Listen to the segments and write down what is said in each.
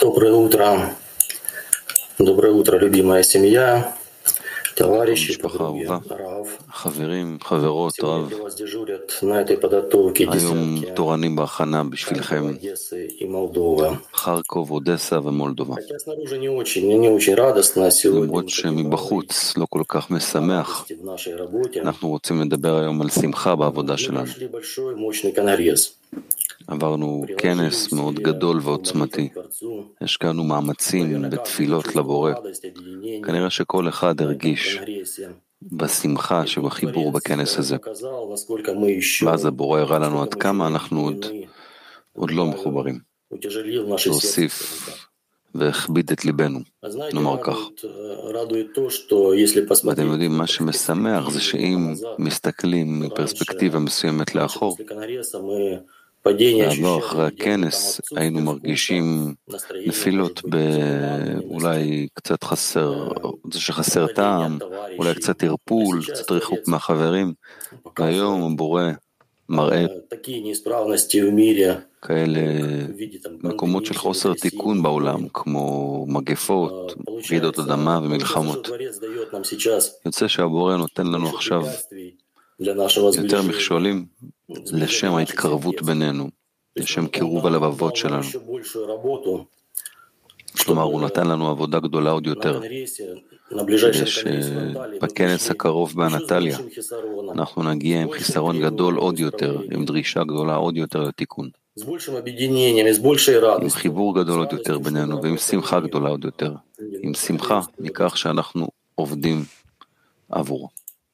Доброе утро. Доброе утро, любимая семья, товарищи, משפחה подруги, אהובה, Рав. חברים, חברות, Сегодня רב, для вас дежурят на этой подготовке היום десятки תורנים בהכנה Харькова, בשבילכם, Одессы и Молдовы. חרקוב, אודסה ומולדובה. Хотя снаружи не очень радостно, сегодня למרות мы хотим поговорить שמבחוץ לא כל כך о משמח, радости в нашей работе. אנחנו רוצים לדבר היום על שמחה בעבודה Мы שלנו. прошли большой, мощный конгресс. עברנו Приложили כנס מאוד усилия גדול в молитве ועוצמתי, к Творцу. השקענו Наверное, מאמצים каждый בתפילות почувствовал לבורא. радость, объединение כנראה שכל אחד на этом הרגיש конгрессе. בשמחה И тут שבחיבור Творец בכנס הזה. показал, насколько мы еще, ואז הבורא הראה לנו עד насколько мы еще כמה не אנחנו объединены. עוד לא Добавил, מחוברים, утяжелил наше сердце. והוסיף והכביד את ליבנו, А знаете, נאמר כך. радует то, что если ואתם посмотреть יודעים, מה שמשמח זה שאם מסתכלים מפרספקטיבה מסוימת לאחור, после конгресса мы падение בעבר ощущали אחרי где-то там הכנס היינו отсутствие מרגישים вкуса, настроение, נפילות может быть, занимательности, אולי קצת חסר, זה שחסר טעם, אולי קצת ערפול, קצת ריחוק מהחברים, והיום הבורא מראה такие неисправности в мире, כאלה в виде там מקומות של пандемии, חוסר תיקון בעולם, כמו מגפות, רעידות אדמה ומלחמות. Творец дает нам сейчас יוצא שהבורא נותן לנו больше עכשיו препятствий для нашего יותר сближения. מכשולים לשם ההתקרבות בינינו, לשם קירוב הלבבות שלנו. еще большую работу, כלומר, הוא נתן לנו עבודה גדולה עוד на יותר, конгрессе, на כדי ближайшем конгрессе в Анталии мы שבכנס пришли הקרוב еще с באנטליה большим хисароном, אנחנו נגיע עם חיסרון גדול עוד יותר, עם דרישה גדולה עוד יותר לתיקון, с большим объединением, и с большей עם радостью, חיבור גדול с עוד יותר радостью, что мы בינינו ועם работаем שמחה вместе. גדולה עוד יותר, עם שמחה מכך שאנחנו עובדים עבורו.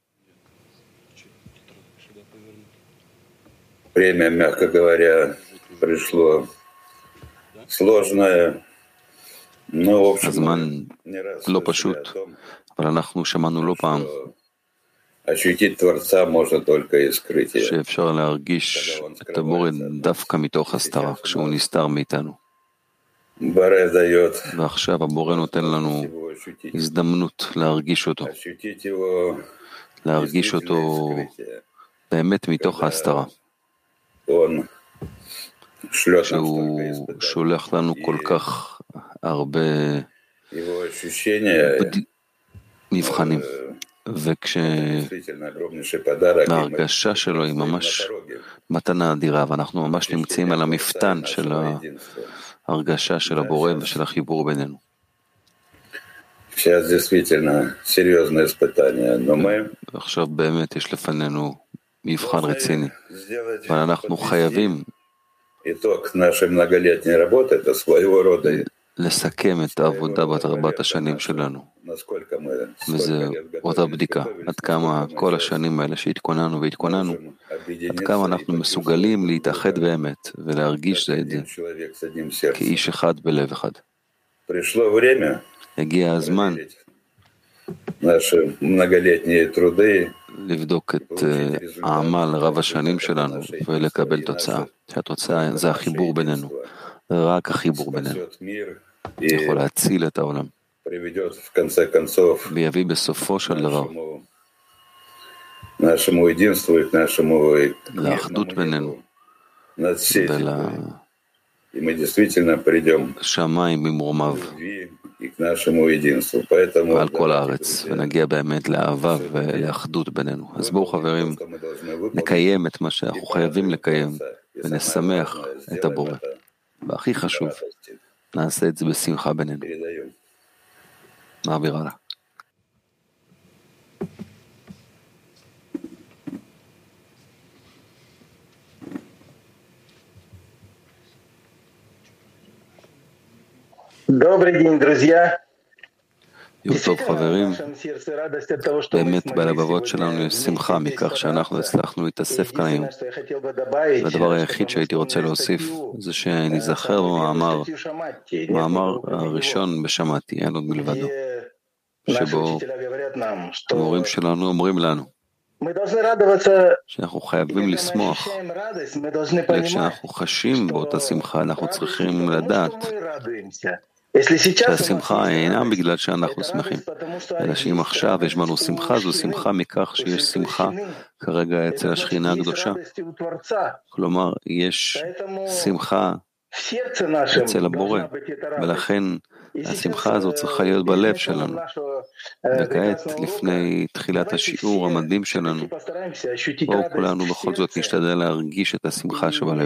Время, мягко говоря, пришло сложное, но, в общем, הזמן не раз לא слышали פשוט, о том, אבל אנחנו שמענו לא פעם что ощутить Творца можно только из скрытия. שאפשר להרגיש את הבורא דווקא מתוך הסתרה, כשהוא נסתר מאיתנו. Баре дает ועכשיו הבורא נותן לנו его ощутить, הזדמנות להרגיש אותו, ощутить его להרגיש действительно אותו из скрытия. באמת מתוך ההסתרה, Он шлет нам שהוא столько испытаний. שולח לנו כל כך הרבה Его ощущения מבחנים, действительно огромнейший подарок. и мы וההרגשה שלו היא стоим на ממש пороге. מתנה אדירה, ואנחנו ממש נמצאים על המפתן של ההרגשה של הבורא ושל החיבור בינינו. Сейчас действительно серьезное испытание, но мы ועכשיו באמת יש לפנינו מבחן רציני, сделать אבל אנחנו חייבים итог нашей многолетней работы, это своего рода, לסכם את העבודה בת השנים שלנו, насколько мы וזה אותה בדיקה, עד כמה כל השנים האלה שהתכוננו והתכוננו, עד כמה אנחנו מסוגלים להתאחד באמת ולהרגיש זה את זה человек с одним сердцем. כאיש אחד בלב אחד. Пришло время הגיע הזמן наши многолетние труды לבדוק את העמל רב השנים שלנו ולקבל תוצאה, שהתוצאה זה החיבור בינינו, רק החיבור בינינו спасет мир и יכול להציל את העולם приведет в конце концов ויביא בסופו של דבר нашему единству и к нашему לאחדות בינינו над всей ול... землей. И мы действительно придем שמיים במרומיו к любви и к нашему единству. Поэтому ועל כל הארץ, ונגיע באמת לאהבה ולאחדות בינינו. אז בואו חברים, נקיים את מה שאנחנו חייבים לקיים, ונשמח את הבורא. והכי חשוב, נעשה את זה בשמחה בינינו. מעביר הלאה. Добрый день, друзья. יום טוב חברים, באמת בלבבות שלנו יש שמחה מכך שאנחנו הצלחנו להתאסף כאן היום. והדבר היחיד שהייתי רוצה להוסיף זה שנזכר במאמר הראשון בשמעתי, אין עוד מלבדו, שבו המורים שלנו אומרים לנו שאנחנו חייבים לשמוח, וכשאנחנו חשים באותה שמחה אנחנו צריכים לדעת שהשמחה אינה בגלל שאנחנו שמחים, אלא שאם עכשיו יש בנו שמחה, זו שמחה מכך שיש שמחה כרגע אצל השכינה הקדושה. כלומר, יש שמחה אצל הבורא, ולכן השמחה הזאת צריכה להיות בלב שלנו. וכעת, לפני תחילת השיעור המדהים שלנו, בואו כולנו בכל זאת נשתדל להרגיש את השמחה שבלב.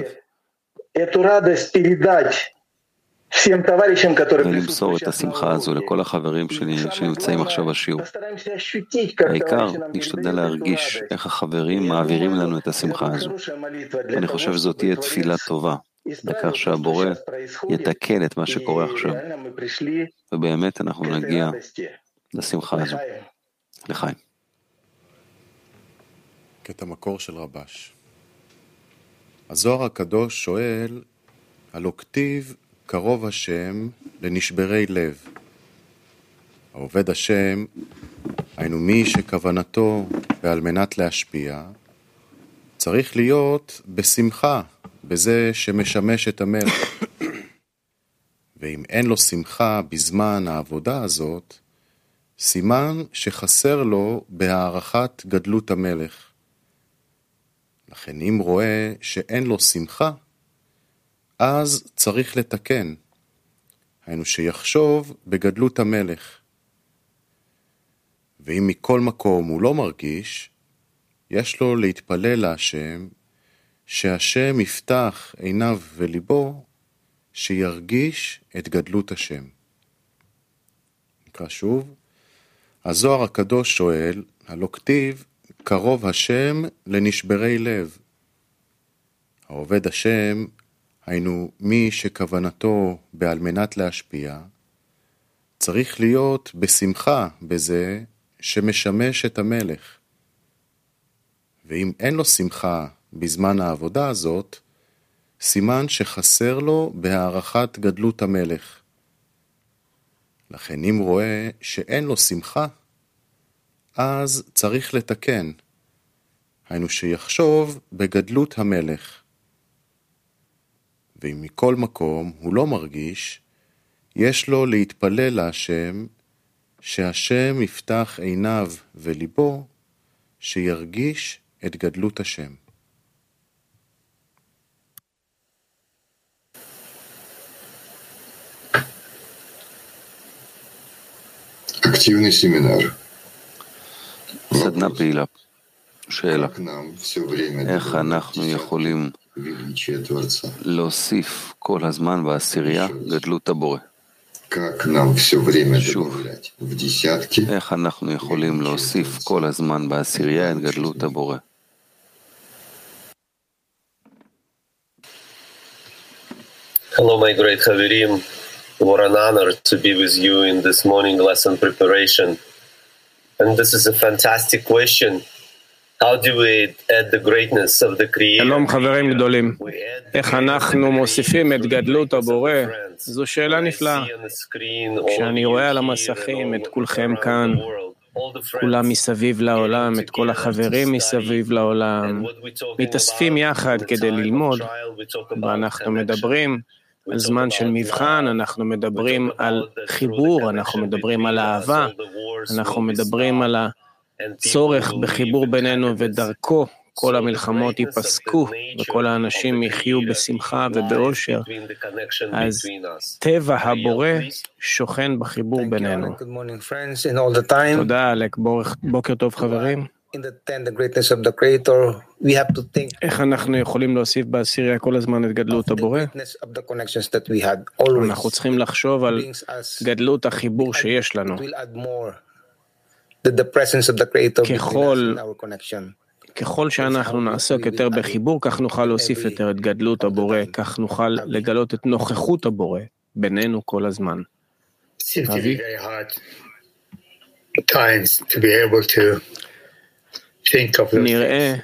ולמסור את השמחה הזו לכל החברים שנמצאים עכשיו בשיעור. העיקר, נשתדל להרגיש איך החברים מעבירים לנו את השמחה הזו. אני חושב שזאת תהיה תפילה טובה, בכך שהבורא יתקן את מה שקורה עכשיו. ובאמת אנחנו נגיע לשמחה הזו. לחיים. קטע מקור של רבש. הזוהר הקדוש שואל, הלא כתיב קרוב השם לנשברי לב. העובד השם, היינו מי שכוונתו ועל מנת להשפיע, צריך להיות בשמחה, בזה שמשמש את המלך. ואם אין לו שמחה בזמן העבודה הזאת, סימן שחסר לו בהערכת גדלות המלך. לכן אם רואה שאין לו שמחה, אז צריך לתקן, היינו שיחשוב בגדלות המלך. ואם מכל מקום הוא לא מרגיש, יש לו להתפלל להשם, שהשם יפתח עיניו וליבו, שירגיש את גדלות השם. נקרא שוב, הזוהר הקדוש שואל, הלא כתיב, קרוב השם לנשברי לב. העובד השם, היינו מי שכוונתו בעל מנת להשפיע, צריך להיות בשמחה בזה שמשמש את המלך. ואם אין לו שמחה בזמן העבודה הזאת, סימן שחסר לו בהערכת גדלות המלך. לכן אם רואה שאין לו שמחה, אז צריך לתקן, היינו שיחשוב בגדלות המלך. ואם מכל מקום הוא לא מרגיש, יש לו להתפלל להשם, שהשם יפתח עיניו וליבו, שירגיש את גדלות השם. Активный семинар. סדנה פעילה. שאלה. איך אנחנו יכולים להוסיף כל הזמן בעשירייה גדלות הבורא? שוב, איך אנחנו יכולים להוסיף כל הזמן בעשירייה את גדלות הבורא? Hello, my great Haverim. What an honor to be with you in this morning lesson preparation. And this is a fantastic question. How do we add the greatness of the Creator? שלום חברים גדולים. איך אנחנו מוסיפים את גדלות הבורא? זו שאלה נפלאה. כשאני רואה על המסכים את כולכם כאן, כולם מסביב לעולם, את כל החברים מסביב לעולם, מתאספים יחד כדי ללמוד, ואנחנו מדברים על זמן של מבחן, אנחנו מדברים על חיבור, אנחנו מדברים על אהבה, אנחנו מדברים על הצורך בחיבור בינינו, ודרכו כל המלחמות ייפסקו, וכל האנשים יחיו בשמחה ובאושר. אז טבע הבורא שוכן בחיבור בינינו. תודה, אלק. בוקר טוב חברים. איך אנחנו יכולים להוסיף בעשירייה כל הזמן את גדלות הבורא? אנחנו צריכים לחשוב על גדלות החיבור שיש לנו. ככל שאנחנו נעסוק יותר בחיבור, כך נוכל להוסיף יותר את גדלות הבורא, כך נוכל לגלות את נוכחות הבורא בינינו כל הזמן. אבי? נראה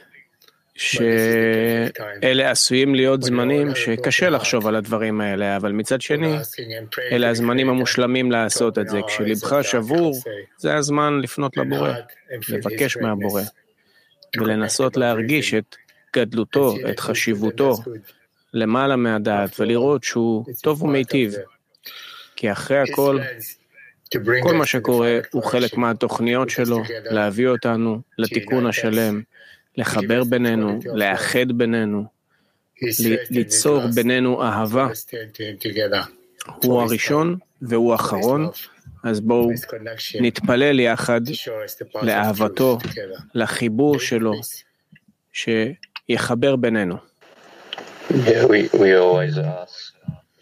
שאלה עשויים להיות זמנים שקשה לחשוב על הדברים האלה, אבל מצד שני, אלה הזמנים המושלמים לעשות את זה. כשלבך שבור, זה הזמן לפנות לבורא, לבקש מהבורא, ולנסות להרגיש את גדלותו, את חשיבותו, למעלה מהדעת, ולראות שהוא טוב ומיטיב. כי אחרי הכל, כל מה שקורה הוא חלק מהתוכניות שלו, להביא אותנו לתיקון השלם, לחבר בינינו, לאחד בינינו, ליצור בינינו אהבה. הוא הראשון והוא האחרון, אז בואו נתפלל יחד לאהבתו, לחיבור שלו, שיחבר בינינו. We always ask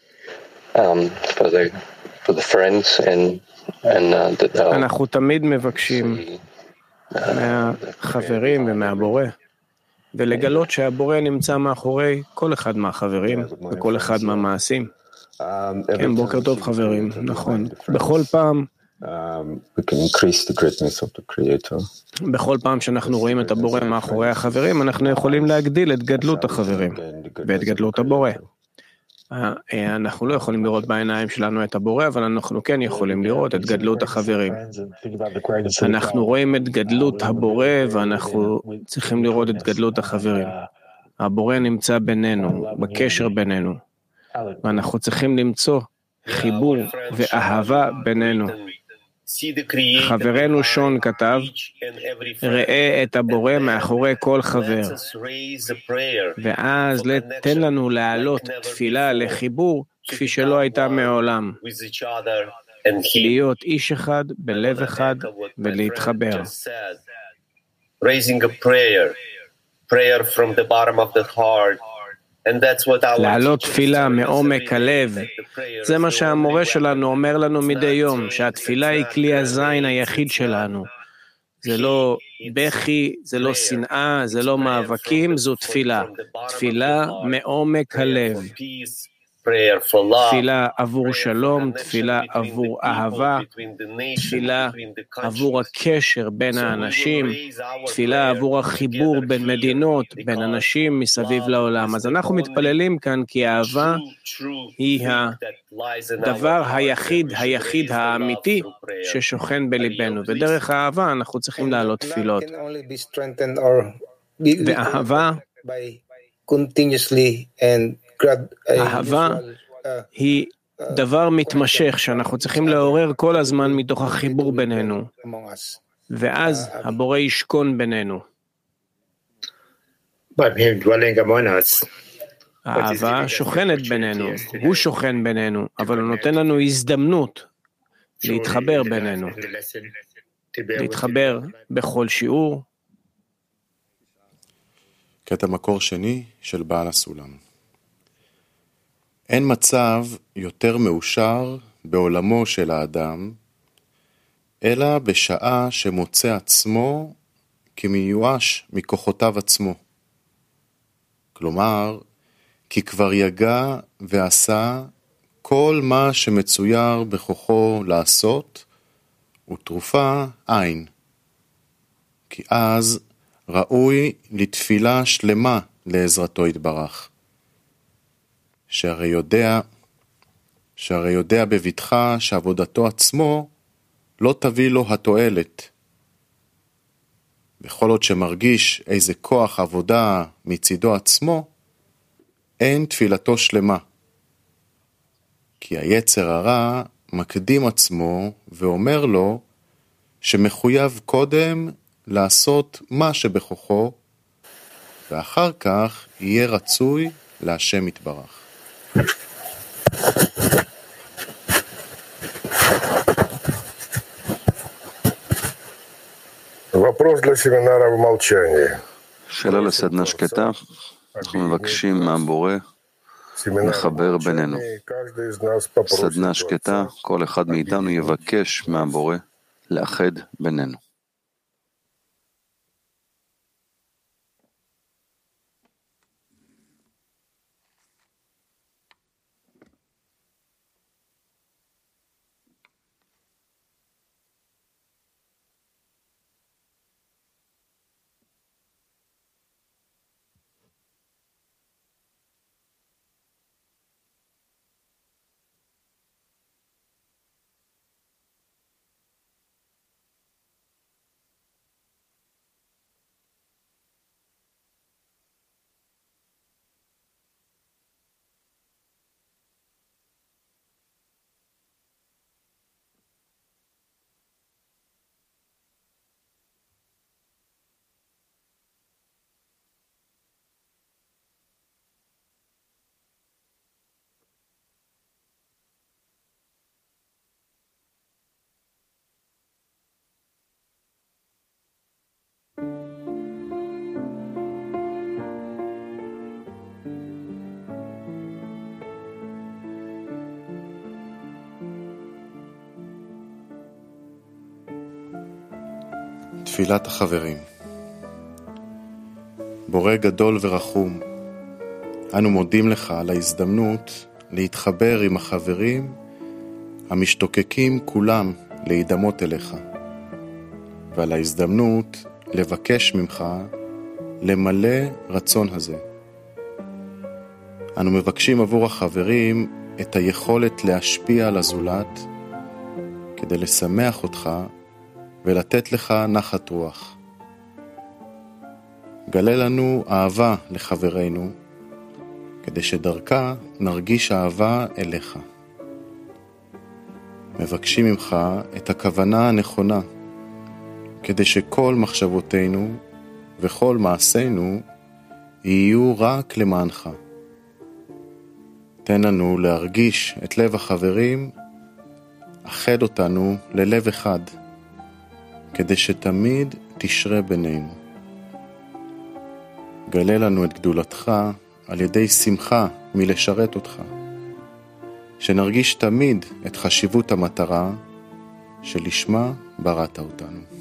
for the friends and אנחנו תמיד מבקשים מהחברים ומהבורא, ולגלות שהבורא נמצא מאחורי כל אחד מהחברים וכל אחד מהמעשים. כן, בוקר טוב חברים, נכון. בכל פעם שאנחנו רואים את הבורא מאחורי החברים, אנחנו יכולים להגדיל את גדלות החברים ואת גדלות הבורא. אנחנו לא יכולים לראות בעיניים שלנו את הבורא, אבל אנחנו כן יכולים לראות את גדלות החברים. אנחנו רואים את גדלות הבורא, ואנחנו צריכים לראות את גדלות החברים. הבורא נמצא בינינו, בקשר בינינו, ואנחנו צריכים למצוא חיבור ואהבה בינינו. חברנו שון כתב, ראה את הבורא מאחורי כל חבר, ואז תן לנו להעלות תפילה לחיבור כפי שלא הייתה מעולם, להיות איש אחד בלב אחד ולהתחבר. Prayer from the bottom of the heart. לעלות תפילה מעומק הלב, זה מה שהמורה שלנו אומר לנו מדי יום, שהתפילה היא כלי הזין היחיד שלנו. זה לא בכי, זה לא שנאה, זה לא מאבקים, זו תפילה. תפילה מעומק הלב. תפילה עבור שלום, תפילה עבור אהבה, תפילה עבור הקשר בין האנשים, תפילה עבור החיבור בין מדינות, בין אנשים מסביב לעולם. אז אנחנו מתפללים כאן כי האהבה היא הדבר היחיד האמיתי ששוכן בליבנו, ודרך האהבה אנחנו צריכים לעלות תפילות. ואהבה אהבה היא דבר מתמשך שאנחנו צריכים לעורר כל הזמן מתוך החיבור בינינו, ואז הבורא ישכון בינינו. האהבה שוכנת בינינו, הוא שוכן בינינו, אבל הוא נותן לנו הזדמנות להתחבר בינינו, להתחבר בכל שיעור. קטע מקור שני של בעל הסולם. אין מצב יותר מאושר בעולמו של האדם, אלא בשעה שמוצא עצמו כמיואש מכוחותיו עצמו. כלומר, כי כבר יגע ועשה כל מה שמצויר בכוחו לעשות, ותרופה אין. כי אז ראוי לתפילה שלמה לעזרתו יתברך. שהרי יודע בביטחה שעבודתו עצמו לא תביא לו התועלת. בכל עוד שמרגיש איזה כוח עבודה מצידו עצמו, אין תפילתו שלמה. כי היצר הרע מקדים עצמו ואומר לו שמחויב קודם לעשות מה שבכוחו, ואחר כך יהיה רצוי להשם יתברך. שאלה לסדנה שקטה, אנחנו מבקשים מהבורא לחבר בינינו. סדנה שקטה, כל אחד מאיתנו יבקש מהבורא לאחד בינינו. תפילת החברים. בורא גדול ורחום, אנו מודים לך על ההזדמנות להתחבר עם החברים המשתוקקים כולם להידמות אליך, ועל ההזדמנות לבקש ממך למלא רצון הזה. אנו מבקשים עבור החברים את היכולת להשפיע על הזולת כדי לשמח אותך ולתת לך נחת רוח. גלה לנו אהבה לחברינו כדי שדרכה נרגיש אהבה אליך. מבקשים ממך את הכוונה הנכונה כדי שכל מחשבותינו וכל מעשינו יהיו רק למענך. תן לנו להרגיש את לב החברים, אחד אותנו ללב אחד, כדי שתמיד תשרה בינינו. גלה לנו את גדולתך על ידי שמחה מלשרת אותך, שנרגיש תמיד את חשיבות המטרה שלשמה בראת אותנו.